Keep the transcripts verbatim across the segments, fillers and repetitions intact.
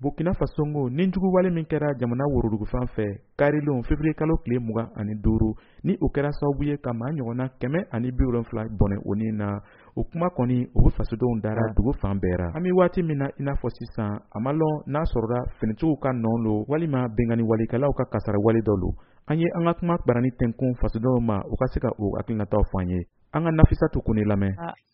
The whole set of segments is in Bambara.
Burkina Faso ni jugu wale min kɛra jamana worodugu fan fɛ karilon février kalo tile mugan ani duuru ni o kɛra sababu ye ka maa ɲɔgɔnna kɛmɛ ani bi wolonwula bɔnɛ o ni na o kuma kɔni o bɛ fasodenw dara dugu fan bɛɛ ra. An bɛ waati min na i n'a fɔ sisan a ma lɔn n'a sɔrɔla finitigiw ka nɔ lo walima bɛnkanni walikɛlaw ka kasara wale dɔ lo. An ye an ka kuma barani tɛnkun fasodenw ma u ka se ka o hakilinataw fɔ an ye. An ka Nafisatu Kone lamɛn.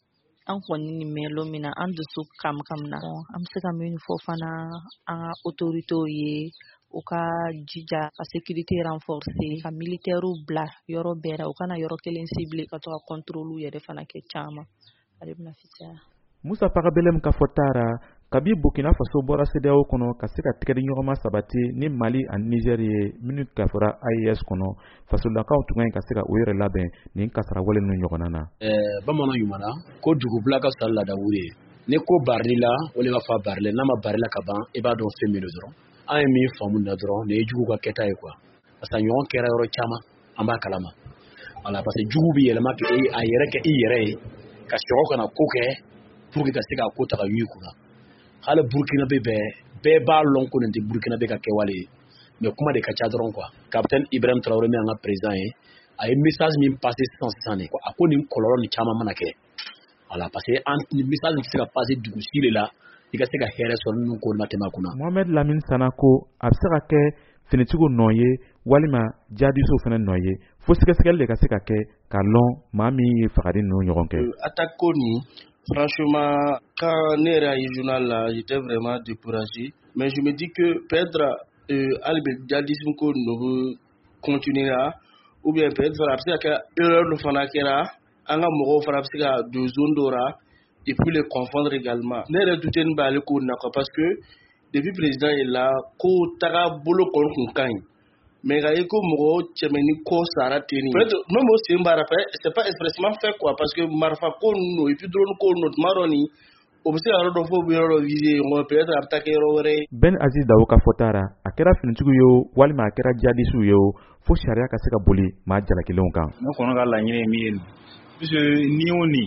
An kɔni ni mɛlo min na an dusu kam kam na an bɛ se ka min fɔ fana an ka autorités ye u ka jija ka sécurité renforcer ka militaires bila yɔrɔ bɛɛ la u kana yɔrɔ kelen ciblé ka to ka contrôle yɛrɛ fana kɛ caman. Ale bɛna fisaya. Musa Pagabelem ka fɔta ra kabi Burkina Faso bɔra C D A O kɔnɔ ka se ka tigɛdiɲɔgɔnma sabati ni Mali ani Niger ye minnu kafara A E S kɔnɔ fasolakaw tun ka se ka o yɛrɛ labɛn nin kasara wale ninnu ɲɔgɔnna na. Ɛɛ bamanan ɲumana ko dugubila ka sala ladawu ye ni ko barila o le b'a fɔ barile n'a ma barila ka ban i b'a dɔn fɛn min dɔrɔn an ye min faamu na dɔrɔn nin ye jugu ka kɛta ye quoi parce que ɲɔgɔn kɛra yɔrɔ caman an b'a kalama voilà parce que jugu bi yɛlɛma kɛ a yɛrɛ kɛ i yɛrɛ ye ka sɔrɔ kana ko kɛ pour que ka se ka ko ta ka yu kunna hali Burkina bɛ bɛɛ bɛɛ b'a lɔn ko nin tɛ Burkina bɛ ka kɛwale ye mais kuma de ka ca dɔrɔn quoi capitaine Ibrahim Traoré min an ka président ye a ye message min passé sisan sisan ne a ko nin kɔlɔlɔ ni caman mana kɛ voilà parce que an message tɛ se ka passé dugu si de la i ka se ka hɛrɛ sɔrɔ ninnu ko na tɛmɛ kunna. Mohamed Lamine Sana ko a bɛ se ka kɛ finitigiw nɔ ye walima jihadiso fana nɔ ye fo sɛgɛsɛgɛli de ka se ka kɛ ka lɔn maa min ye fagari ninnu ɲɔgɔn kɛ. Attaque ko nin franchement quand ne yɛrɛ ye journal là j'étais vraiment découragé mais je me dis que peut-être hali bi jihadisme ko nin bɛ continuer ou bien peut-être a bɛ se ka kɛ erreur dɔ fana kɛra an ka mɔgɔw fana bɛ se ka don zone dɔ la et puis les confondre également. Ne yɛrɛ douter nin b'ale ko na quoi parce que depuis président est là ko taga bolo kɔni kun ka ɲi mais ka ye ko mɔgɔ cɛmɛ ni ko sara ten peut-être même o sen b'a la c'est pas expressement fait quoi parce que marifa ko ninnu et puis drone ko ninnu tuma dɔ nin o bɛ se ka yɔrɔ dɔ fɔ o bɛ yɔrɔ dɔ viser nka peut-être a bɛ taa kɛ yɔrɔ wɛrɛ ye. Ben Aziz Dawo ka fɔta ra a kɛra finitigiw ye o walima a kɛra jihadisiw ye o fo sariya ka se ka boli maa jalakilenw kan. Ne kɔni ka laɲini ye min ye puisque ni o ni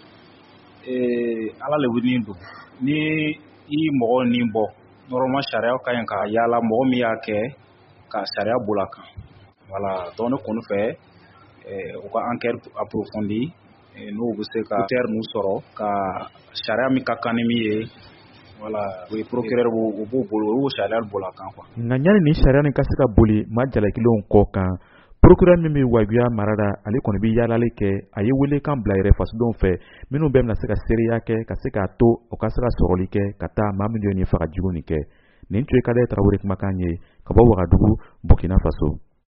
ala le wuli don ni i mɔgɔ ni bɔ normalement sariya ka ɲi ka yaala mɔgɔ min y'a kɛ ka sariya bolo kan voilà donc ne kɔni fɛ u ka enquête approfondie n'u bɛ se ka terre n'u sɔrɔ ka sariya min ka kan ni min ye voilà o ye procureur u b'o bolo o sariya bolo kan quoi. Nka ɲani ni sariya nin ka se ka boli maa jalakilenw kɔ kan procureur min bɛ Waguya mara la ale kɔni bɛ yaalali kɛ a ye welekan bila yɛrɛ fasodenw fɛ minnu bɛ na se ka seereya kɛ ka se k'a to o ka se ka sɔrɔli kɛ ka taa maa min ye nin fagajugu nin kɛ nin tun ye Kale Tarawele kumakan ye ka bɔ Wagadugu Burkina Faso.